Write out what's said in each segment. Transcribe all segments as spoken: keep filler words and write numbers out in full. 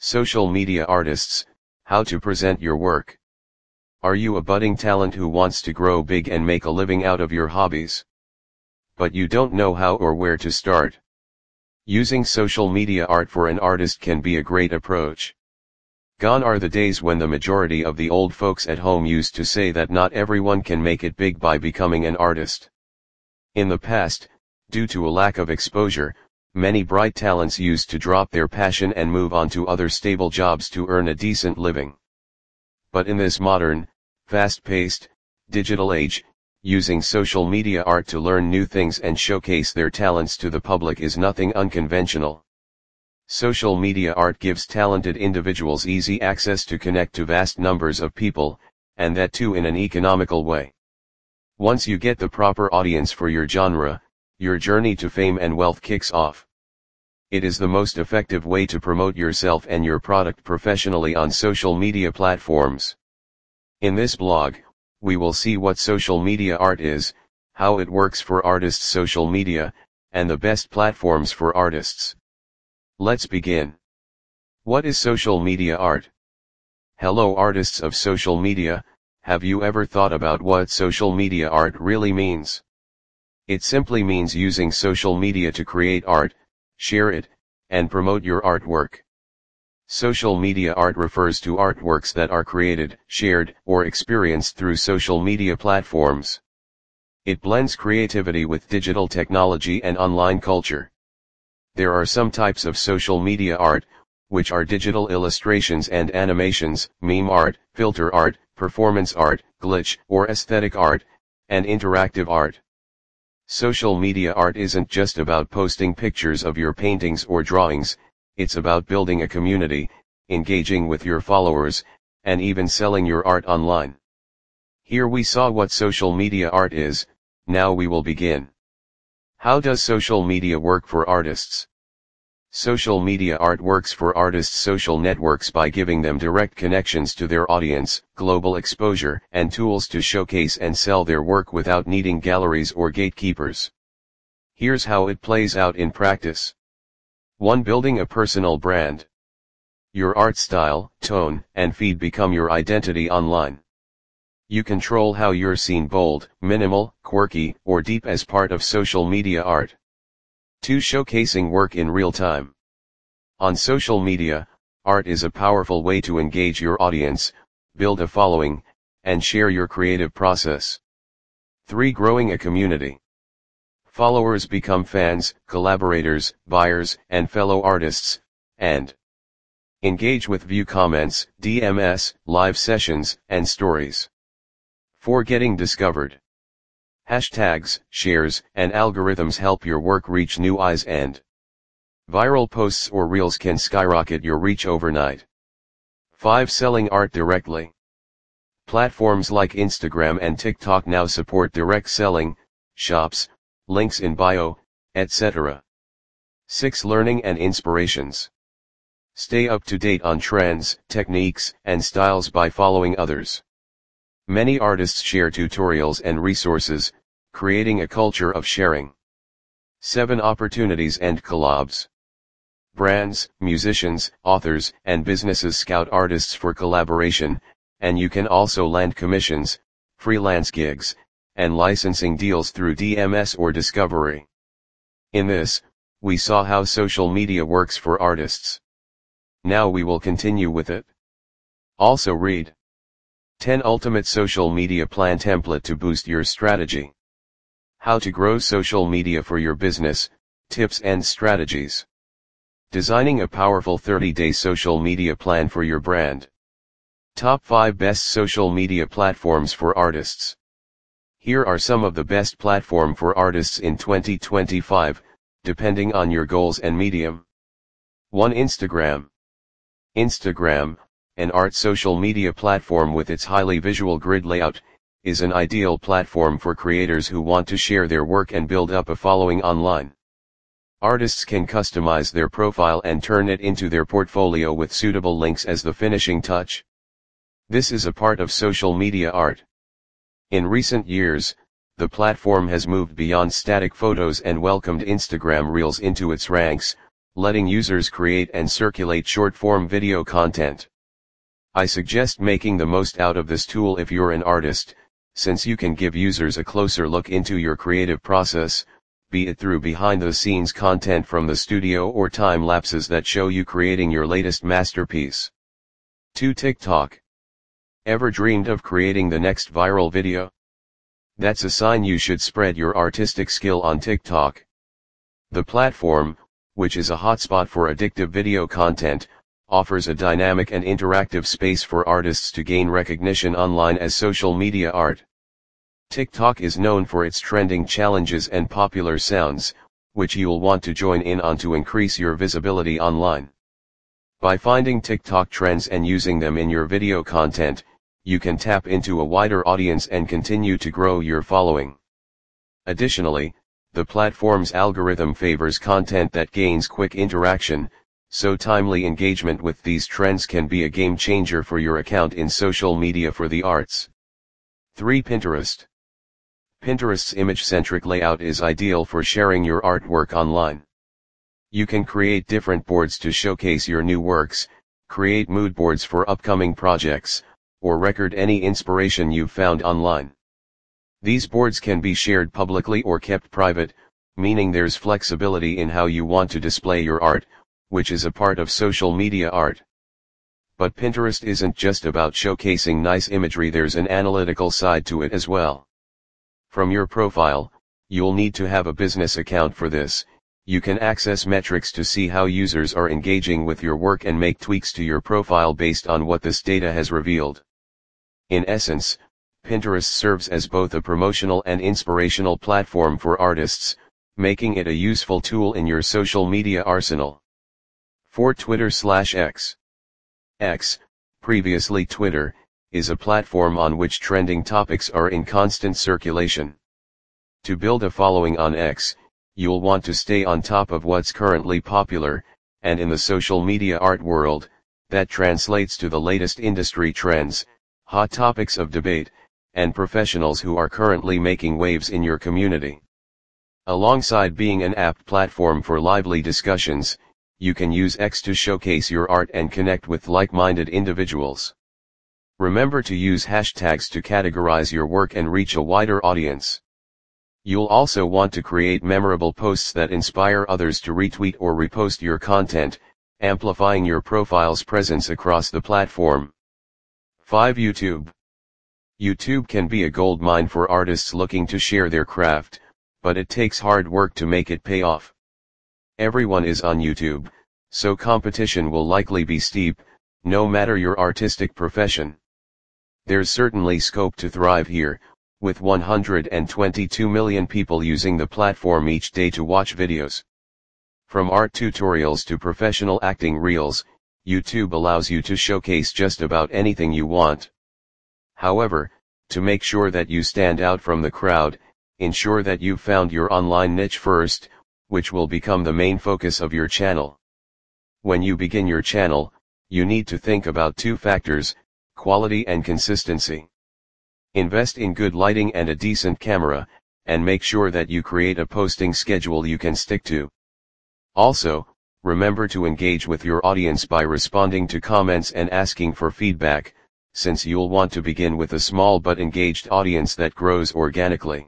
Social media artists, how to present your work. Are you a budding talent who wants to grow big and make a living out of your hobbies? But you don't know how or where to start? Using social media art for an artist can be a great approach. Gone are the days when the majority of the old folks at home used to say that not everyone can make it big by becoming an artist. In the past, due to a lack of exposure, many bright talents used to drop their passion and move on to other stable jobs to earn a decent living. But in this modern, fast-paced, digital age, using social media art to learn new things and showcase their talents to the public is nothing unconventional. Social media art gives talented individuals easy access to connect to vast numbers of people, and that too in an economical way. Once you get the proper audience for your genre, your journey to fame and wealth kicks off. It is the most effective way to promote yourself and your product professionally on social media platforms. In this blog, we will see what social media art is, how it works for artists' social media, and the best platforms for artists. Let's begin. What is social media art? Hello artists of social media, have you ever thought about what social media art really means? It simply means using social media to create art, share it, and promote your artwork. Social media art refers to artworks that are created, shared, or experienced through social media platforms. It blends creativity with digital technology and online culture. There are some types of social media art, which are digital illustrations and animations, meme art, filter art, performance art, glitch or aesthetic art, and interactive art. Social media art isn't just about posting pictures of your paintings or drawings, it's about building a community, engaging with your followers, and even selling your art online. Here we saw what social media art is, now we will begin. How does social media work for artists? Social media art works for artists' social networks by giving them direct connections to their audience, global exposure, and tools to showcase and sell their work without needing galleries or gatekeepers. Here's how it plays out in practice. one Building a personal brand. Your art style, tone, and feed become your identity online. You control how you're seen: bold, minimal, quirky, or deep as part of social media art. two Showcasing work in real time. On social media, art is a powerful way to engage your audience, build a following, and share your creative process. three Growing a community. Followers become fans, collaborators, buyers, and fellow artists, and engage with view comments, D Ms, live sessions, and stories. four Getting discovered. Hashtags, shares, and algorithms help your work reach new eyes, and viral posts or reels can skyrocket your reach overnight. five Selling art directly. Platforms like Instagram and TikTok now support direct selling, shops, links in bio, et cetera. six Learning and inspirations. Stay up to date on trends, techniques, and styles by following others. Many artists share tutorials and resources, creating a culture of sharing. seven Opportunities and collabs. Brands, musicians, authors, and businesses scout artists for collaboration, and you can also land commissions, freelance gigs, and licensing deals through D Ms or discovery. In this, we saw how social media works for artists. Now we will continue with it. Also read ten Ultimate Social Media Plan Template to Boost Your Strategy. How to grow social media for your business, tips and strategies. Designing a powerful thirty day social media plan for your brand. Top five Best Social Media Platforms for Artists. Here are some of the best platform for artists in twenty twenty-five, depending on your goals and medium. one Instagram. Instagram, an art social media platform with its highly visual grid layout, is an ideal platform for creators who want to share their work and build up a following online. Artists can customize their profile and turn it into their portfolio with suitable links as the finishing touch. This is a part of social media art. In recent years, the platform has moved beyond static photos and welcomed Instagram Reels into its ranks, letting users create and circulate short-form video content. I suggest making the most out of this tool if you're an artist, since you can give users a closer look into your creative process, be it through behind-the-scenes content from the studio or time-lapses that show you creating your latest masterpiece. two. TikTok. Ever dreamed of creating the next viral video? That's a sign you should spread your artistic skill on TikTok. The platform, which is a hotspot for addictive video content, offers a dynamic and interactive space for artists to gain recognition online as social media art. TikTok is known for its trending challenges and popular sounds, which you'll want to join in on to increase your visibility online. By finding TikTok trends and using them in your video content, you can tap into a wider audience and continue to grow your following. Additionally, the platform's algorithm favors content that gains quick interaction, so timely engagement with these trends can be a game changer for your account in social media for the arts. three. Pinterest. Pinterest's image-centric layout is ideal for sharing your artwork online. You can create different boards to showcase your new works, create mood boards for upcoming projects, or record any inspiration you've found online. These boards can be shared publicly or kept private, meaning there's flexibility in how you want to display your art, which is a part of social media art. But Pinterest isn't just about showcasing nice imagery, there's an analytical side to it as well. From your profile, you'll need to have a business account for this. You can access metrics to see how users are engaging with your work and make tweaks to your profile based on what this data has revealed. In essence, Pinterest serves as both a promotional and inspirational platform for artists, making it a useful tool in your social media arsenal. four. Twitter slash X. X, previously Twitter, is a platform on which trending topics are in constant circulation. To build a following on X, you'll want to stay on top of what's currently popular, and in the social media art world, that translates to the latest industry trends, hot topics of debate, and professionals who are currently making waves in your community. Alongside being an apt platform for lively discussions, you can use X to showcase your art and connect with like-minded individuals. Remember to use hashtags to categorize your work and reach a wider audience. You'll also want to create memorable posts that inspire others to retweet or repost your content, amplifying your profile's presence across the platform. five. YouTube. YouTube can be a goldmine for artists looking to share their craft, but it takes hard work to make it pay off. Everyone is on YouTube, so competition will likely be steep, no matter your artistic profession. There's certainly scope to thrive here, with one hundred twenty-two million people using the platform each day to watch videos. From art tutorials to professional acting reels, YouTube allows you to showcase just about anything you want. However, to make sure that you stand out from the crowd, ensure that you've found your online niche first, which will become the main focus of your channel. When you begin your channel, you need to think about two factors, quality and consistency. Invest in good lighting and a decent camera, and make sure that you create a posting schedule you can stick to. Also, remember to engage with your audience by responding to comments and asking for feedback, since you'll want to begin with a small but engaged audience that grows organically.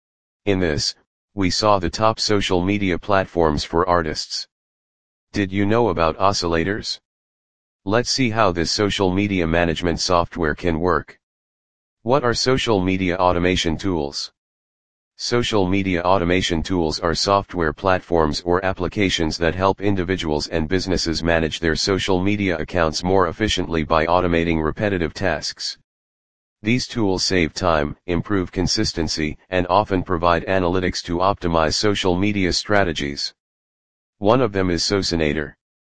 In this, we saw the top social media platforms for artists. Did you know about oscillators? Let's see how this social media management software can work. What are social media automation tools? Social media automation tools are software platforms or applications that help individuals and businesses manage their social media accounts more efficiently by automating repetitive tasks. These tools save time, improve consistency, and often provide analytics to optimize social media strategies. One of them is Socinator.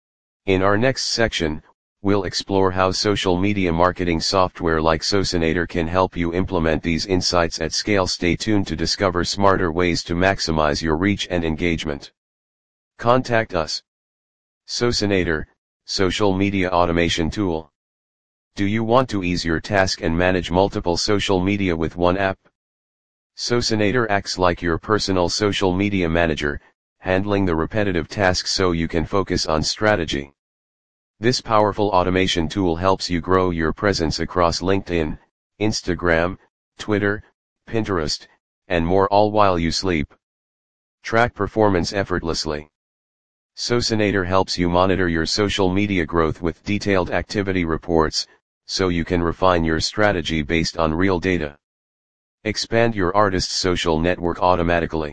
In our next section, we'll explore how social media marketing software like Socinator can help you implement these insights at scale. Stay tuned to discover smarter ways to maximize your reach and engagement. Contact us. Socinator, social media automation tool. Do you want to ease your task and manage multiple social media with one app? Socinator acts like your personal social media manager, handling the repetitive tasks so you can focus on strategy. This powerful automation tool helps you grow your presence across LinkedIn, Instagram, Twitter, Pinterest, and more, all while you sleep. Track performance effortlessly. Socinator helps you monitor your social media growth with detailed activity reports, so you can refine your strategy based on real data. Expand your artist's social network automatically.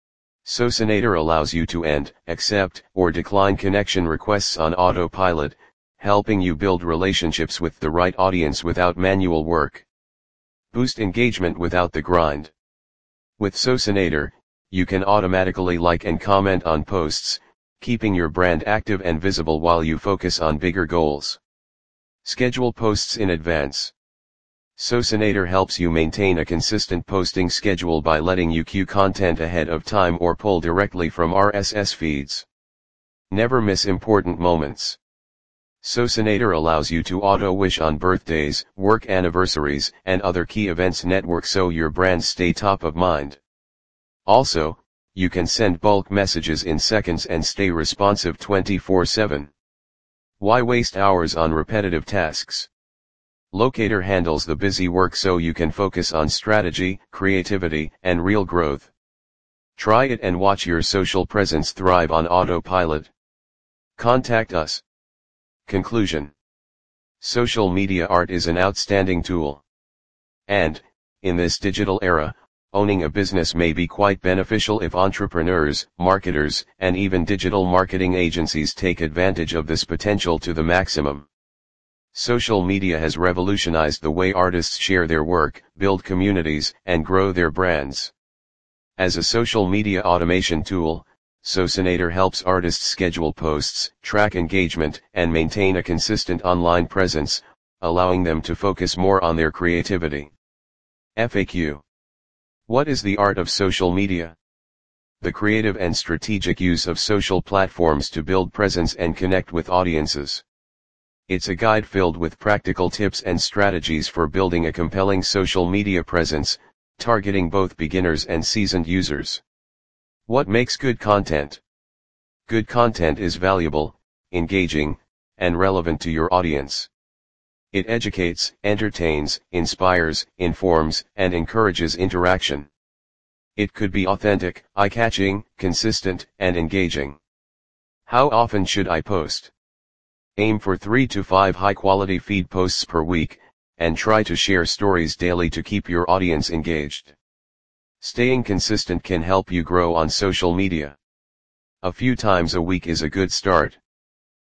Socinator allows you to end, accept, or decline connection requests on autopilot, helping you build relationships with the right audience without manual work. Boost engagement without the grind. With Socinator, you can automatically like and comment on posts, keeping your brand active and visible while you focus on bigger goals. Schedule posts in advance. Socinator helps you maintain a consistent posting schedule by letting you queue content ahead of time or pull directly from R S S feeds. Never miss important moments. Socinator allows you to auto-wish on birthdays, work anniversaries, and other key events network so your brands stay top of mind. Also, you can send bulk messages in seconds and stay responsive twenty-four seven. Why waste hours on repetitive tasks? Locator handles the busy work so you can focus on strategy, creativity, and real growth. Try it and watch your social presence thrive on autopilot. Contact us. Conclusion. Social media art is an outstanding tool. And, in this digital era, owning a business may be quite beneficial if entrepreneurs, marketers, and even digital marketing agencies take advantage of this potential to the maximum. Social media has revolutionized the way artists share their work, build communities, and grow their brands. As a social media automation tool, Socinator helps artists schedule posts, track engagement, and maintain a consistent online presence, allowing them to focus more on their creativity. F A Q. What is the art of social media? The creative and strategic use of social platforms to build presence and connect with audiences. It's a guide filled with practical tips and strategies for building a compelling social media presence, targeting both beginners and seasoned users. What makes good content? Good content is valuable, engaging, and relevant to your audience. It educates, entertains, inspires, informs, and encourages interaction. It could be authentic, eye-catching, consistent, and engaging. How often should I post? Aim for three to five high-quality feed posts per week, and try to share stories daily to keep your audience engaged. Staying consistent can help you grow on social media. A few times a week is a good start.